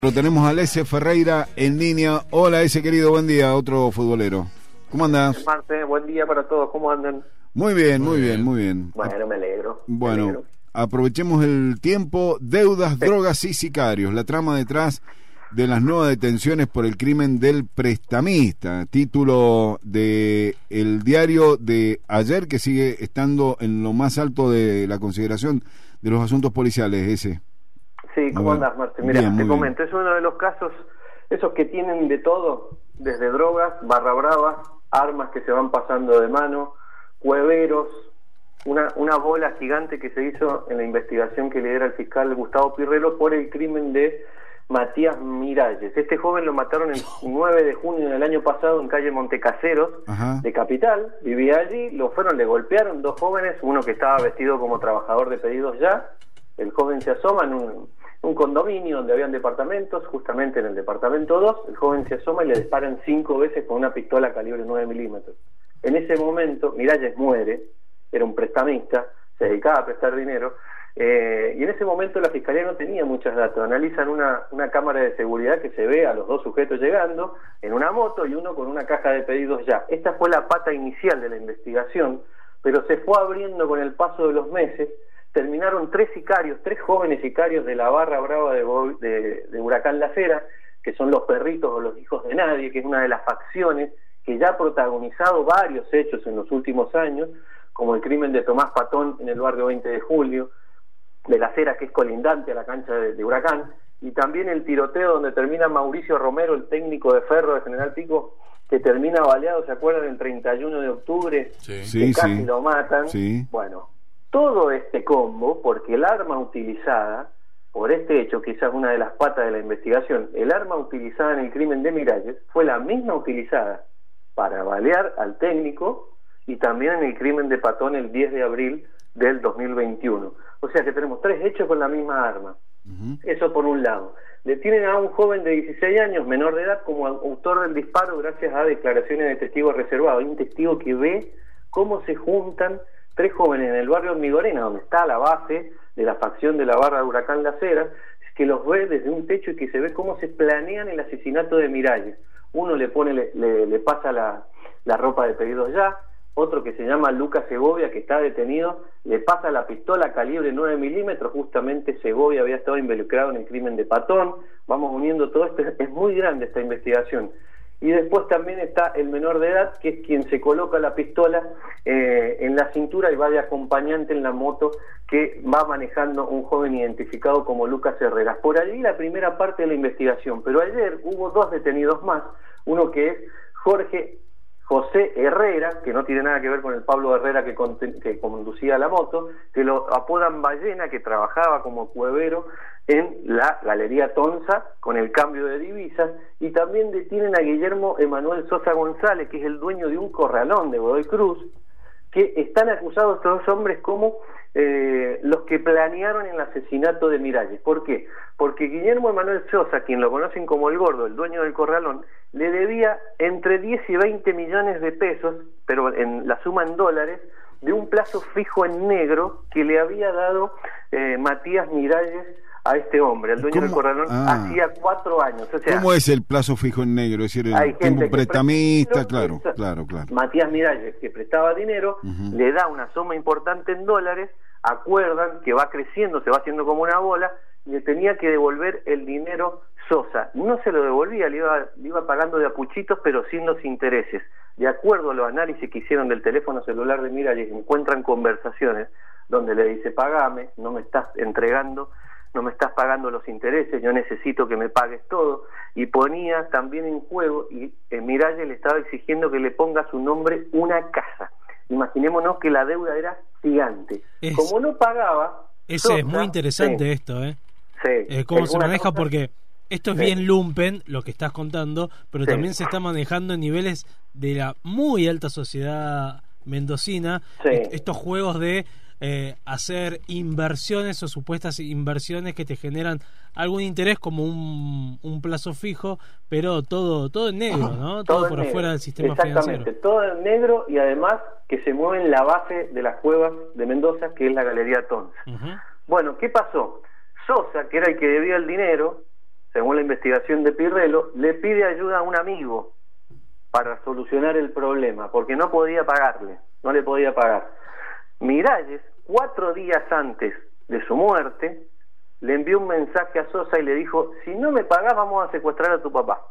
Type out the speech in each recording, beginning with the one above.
Lo tenemos a Ese Ferreira en línea. Hola, ese querido, buen día, otro futbolero. ¿Cómo andás? Marce, buen día para todos, ¿cómo andan? Muy bien, muy bien, muy bien. Bueno, me alegro. Bueno, aprovechemos el tiempo. Deudas, drogas y sicarios. La trama detrás de las nuevas detenciones por el crimen del prestamista. Título de el diario de ayer, que sigue estando en lo más alto de la consideración de los asuntos policiales, ese. Sí, ¿cómo andás, Marce? Mira, te comento, es uno de los casos, esos que tienen de todo, desde drogas, barra bravas, armas que se van pasando de mano, cueveros, una bola gigante que se hizo en la investigación que lidera el fiscal Gustavo Pirrelo por el crimen de Matías Miralles. Este joven lo mataron el 9 de junio del año pasado en calle Montecaseros, de Capital, vivía allí, le golpearon dos jóvenes, uno que estaba vestido como trabajador de pedidos ya. El joven se asoma en un condominio donde habían departamentos, justamente en el departamento 2, el joven se asoma y le disparan 5 veces con una pistola calibre 9 milímetros. En ese momento, Miralles muere, era un prestamista, se dedicaba a prestar dinero, y en ese momento la fiscalía no tenía muchos datos. Analizan una cámara de seguridad que se ve a los dos sujetos llegando en una moto y uno con una caja de pedidos ya. Esta fue la pata inicial de la investigación, pero se fue abriendo con el paso de los meses. Terminaron tres jóvenes sicarios de la barra brava de Huracán La Cera, que son los perritos o los hijos de nadie, que es una de las facciones que ya ha protagonizado varios hechos en los últimos años, como el crimen de Tomás Patón en el barrio 20 de Julio, de La Cera, que es colindante a la cancha de Huracán, y también el tiroteo donde termina Mauricio Romero, el técnico de Ferro de General Pico, que termina baleado, ¿se acuerdan? El 31 de octubre, que casi lo matan. Sí. Bueno, todo este combo, porque el arma utilizada, por este hecho, quizás una de las patas de la investigación, el arma utilizada en el crimen de Miralles fue la misma utilizada para balear al técnico y también en el crimen de Patón el 10 de abril del 2021. O sea que tenemos tres hechos con la misma arma. Eso por un lado. Detienen a un joven de 16 años, menor de edad, como autor del disparo gracias a declaraciones de testigos reservados. Hay un testigo que ve cómo se juntan tres jóvenes en el barrio Migorena, donde está la base de la facción de la barra de Huracán La Cera, que los ve desde un techo y que se ve cómo se planean el asesinato de Miralles. Uno le pasa la ropa de pedidos ya, otro que se llama Lucas Segovia, que está detenido, le pasa la pistola calibre 9 milímetros, justamente Segovia había estado involucrado en el crimen de Patón. Vamos uniendo todo esto, es muy grande esta investigación. Y después también está el menor de edad, que es quien se coloca la pistola en la cintura y va de acompañante en la moto que va manejando un joven identificado como Lucas Herrera. Por allí la primera parte de la investigación, pero ayer hubo dos detenidos más, uno que es José Herrera, que no tiene nada que ver con el Pablo Herrera que conducía la moto, que lo apodan Ballena, que trabajaba como cuevero en la Galería Tonza con el cambio de divisas, y también detienen a Guillermo Emanuel Sosa González, que es el dueño de un corralón de Godoy Cruz, que están acusados estos dos hombres como los que planearon el asesinato de Miralles. ¿Por qué? Porque Guillermo Emanuel Sosa, quien lo conocen como el Gordo, el dueño del corralón, le debía entre 10 y 20 millones de pesos, pero en la suma en dólares, de un plazo fijo en negro que le había dado Matías Miralles a este hombre, el dueño del corralón, hacía 4 años. O sea, ¿cómo es el plazo fijo en negro? Es decir, el tiempo prestamista, claro. Matías Miralles, que prestaba dinero, le da una suma importante en dólares, acuerdan que va creciendo, se va haciendo como una bola, y le tenía que devolver el dinero Sosa. No se lo devolvía, le iba pagando de a puchitos, pero sin los intereses. De acuerdo a los análisis que hicieron del teléfono celular de Miralles, encuentran conversaciones donde le dice: pagame, no me estás entregando, no me estás pagando los intereses, yo necesito que me pagues todo. Y ponía también en juego, y Miralles le estaba exigiendo que le ponga a su nombre una casa. Imaginémonos que la deuda era gigante. Como no pagaba... Sosa, es muy interesante esto, cómo se maneja, cosa... porque esto es bien lumpen, lo que estás contando, pero también se está manejando en niveles de la muy alta sociedad mendocina, estos juegos de hacer inversiones o supuestas inversiones que te generan algún interés como un plazo fijo, pero todo en negro, ¿no? Todo por afuera del sistema financiero. Exactamente, todo en negro, y además que se mueve en la base de las cuevas de Mendoza, que es la Galería Tonza. Bueno, ¿qué pasó? Sosa, que era el que debía el dinero, según la investigación de Pirrello, le pide ayuda a un amigo para solucionar el problema, porque no podía pagarle, no le podía pagar. Miralles, 4 días antes de su muerte, le envió un mensaje a Sosa y le dijo: si no me pagás, vamos a secuestrar a tu papá.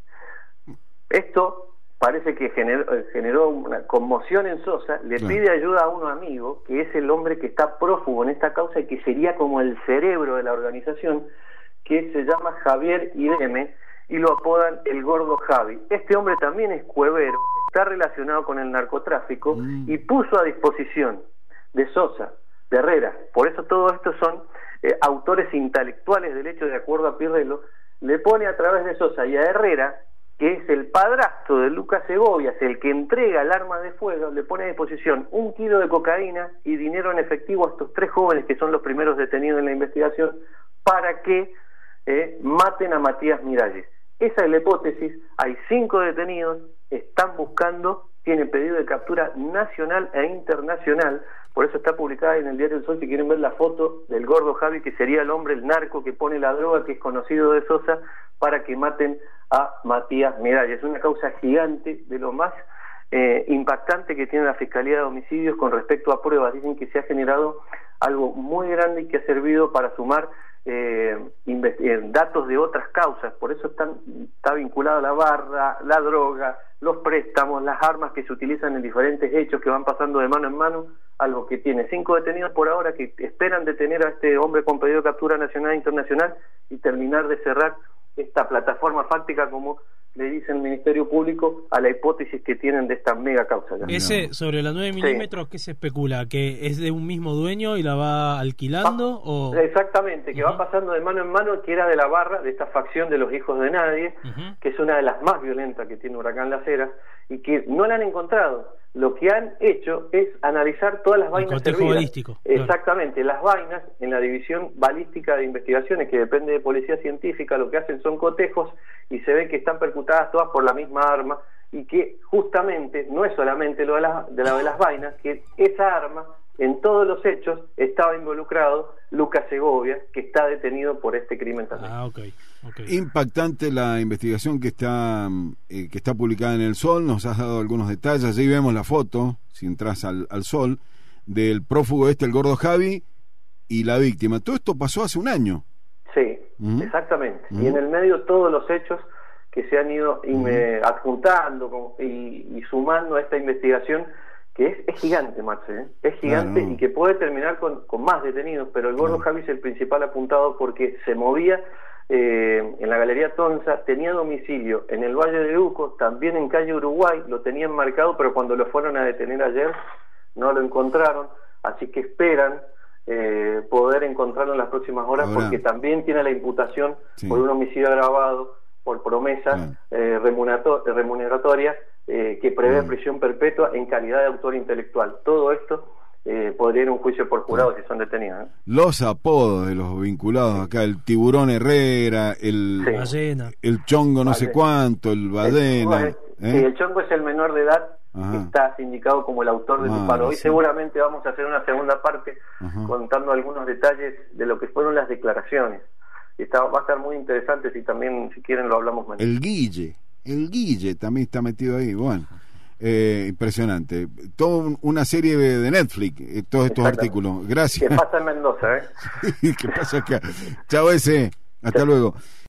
Esto parece que generó una conmoción en Sosa. Le pide ayuda a un amigo, que es el hombre que está prófugo en esta causa y que sería como el cerebro de la organización, que se llama Javier Ireme, y lo apodan el Gordo Javi. Este hombre también es cuevero, está relacionado con el narcotráfico y puso a disposición de Sosa, de Herrera, por eso todos estos son autores intelectuales del hecho, de acuerdo a Pirrello, le pone a través de Sosa y a Herrera, que es el padrastro de Lucas Segovias, el que entrega el arma de fuego, le pone a disposición 1 kilo de cocaína y dinero en efectivo a estos 3 jóvenes que son los primeros detenidos en la investigación, para que maten a Matías Miralles. Esa es la hipótesis. Hay 5 detenidos, están buscando, tienen pedido de captura nacional e internacional. Por eso está publicada en el Diario El Sol, si quieren ver la foto del Gordo Javi, que sería el hombre, el narco que pone la droga, que es conocido de Sosa, para que maten a Matías Miralles. Es una causa gigante, de lo más impactante que tiene la Fiscalía de Homicidios con respecto a pruebas. Dicen que se ha generado algo muy grande y que ha servido para sumar datos de otras causas. Por eso está vinculado a la barra, la droga, los préstamos, las armas que se utilizan en diferentes hechos que van pasando de mano en mano. Algo que tiene 5 detenidos por ahora, que esperan detener a este hombre con pedido de captura nacional e internacional y terminar de cerrar esta plataforma fáctica, como le dice el Ministerio Público, a la hipótesis que tienen de esta mega causa. Ese, sobre la 9 milímetros, ¿qué se especula? ¿Que es de un mismo dueño y la va alquilando? ¿O? Exactamente, que va pasando de mano en mano, que era de la barra, de esta facción de los hijos de nadie, que es una de las más violentas que tiene Huracán Las Heras, y que no la han encontrado. Lo que han hecho es analizar todas las vainas servidas. Exactamente, las vainas en la División Balística de Investigaciones, que depende de Policía Científica, lo que hacen son cotejos y se ve que están percutadas todas por la misma arma, y que justamente no es solamente lo de las vainas, que esa arma, en todos los hechos, estaba involucrado Lucas Segovia, que está detenido por este crimen también. Okay. Impactante la investigación que está publicada en El Sol. Nos has dado algunos detalles. Ahí vemos la foto, si entras al Sol, del prófugo el Gordo Javi, y la víctima. Todo esto pasó hace un año. Sí, exactamente. Y en el medio todos los hechos que se han ido adjuntando y sumando a esta investigación, que es gigante, Marce, es gigante, y que puede terminar con más detenidos, pero el Gordo Javi es el principal apuntado porque se movía en la Galería Tonza, tenía domicilio en el Valle de Uco, también en calle Uruguay, lo tenían marcado, pero cuando lo fueron a detener ayer no lo encontraron, así que esperan poder encontrarlo en las próximas horas, porque también tiene la imputación por un homicidio agravado, por promesa remuneratoria, que prevé prisión perpetua en calidad de autor intelectual. Todo esto podría ir a un juicio por jurado si son detenidos. Los apodos de los vinculados acá: el Tiburón Herrera, el Chongo no sé cuánto, el Badena. El Chongo es el menor de edad, que está sindicado como el autor del disparo. Hoy seguramente vamos a hacer una segunda parte contando algunos detalles de lo que fueron las declaraciones. Va a estar muy interesante, si quieren lo hablamos mañana. El Guille también está metido ahí. Bueno, impresionante. Toda una serie de Netflix, todos estos artículos. Gracias. ¿Qué pasa en Mendoza? ¿Qué pasa acá? Chao, hasta luego.